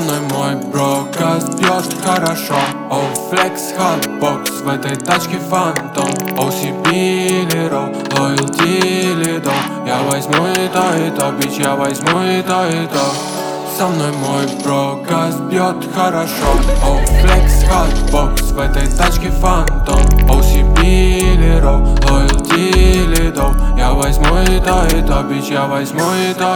мной мой бро, газ бьет хорошо. Оу, флекс, хатбокс, в этой тачке фантом. OCB или роу, лоялти или доу. Я возьму и то, бич, я возьму и то. Со мной мой бро, газ бьет хорошо. Оу, флекс, хатбокс, в этой тачке фантом. OCB или роу, лоялти или доу. Я возьму и то, бич, я возьму и то.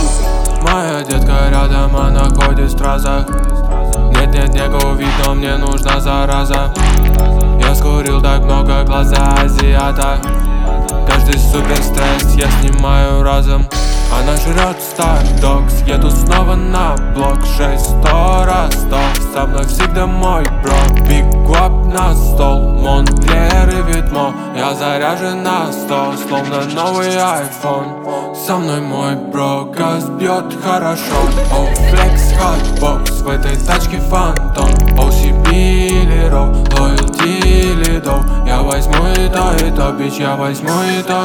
Моя детка рядом, она ходит в стразах. Нет, некого видно, мне нужна зараза. Я скурил так много, глаза азиата. Каждый супер стресс я снимаю разом. Она жрет Stardogs, еду снова на блок 600 раз 100. Со мной всегда мой бро, пик-ап на стол. Монклер и Витмо, я заряжен на 100, словно новый iPhone. Со мной мой бро, газ бьет хорошо. Оу, флекс, хатбокс, в этой тачке фантом. OCB или роу, лоялти или доу. Я возьму и то, бич, я возьму и то.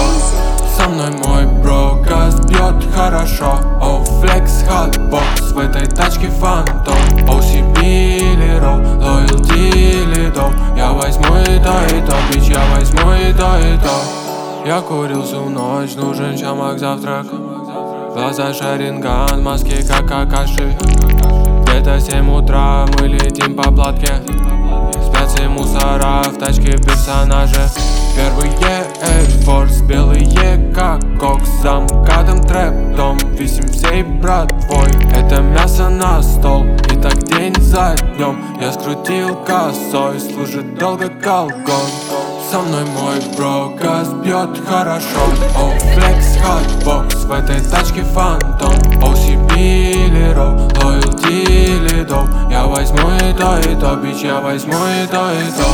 Со мной мой бро, газ бьет хорошо. Оу, флекс, хатбокс, в этой тачке фантом. OCB или роу, лоялти или доу. Я возьму и то, бич, я возьму и то. Я курил всю ночь, нужен чамак завтрак. Глаза шаринган, маски как какаши. Где-то 7 утра, мы летим по платке. Спят все мусора, в тачке персонажи. Первые Air Force, белые как кокс. За МКАДом трэп-дом, висим всей братвой. Это мясо на стол, и так день за днем. Я скрутил косой, служит долго колгон. Со мной мой бро, газ бьет хорошо. Оу, флекс, хатбокс, в этой тачке фантом. OCB или роу, лоялти или доу. Я возьму и то, бич, я возьму и то.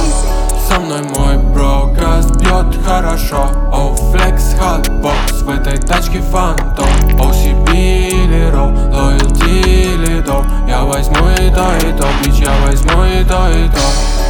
Со мной мой бро, газ бьет хорошо. Оу, флекс, хатбокс, в этой тачке фантом. OCB или роу, лоялти или доу. Я возьму и то, бич, я возьму и то.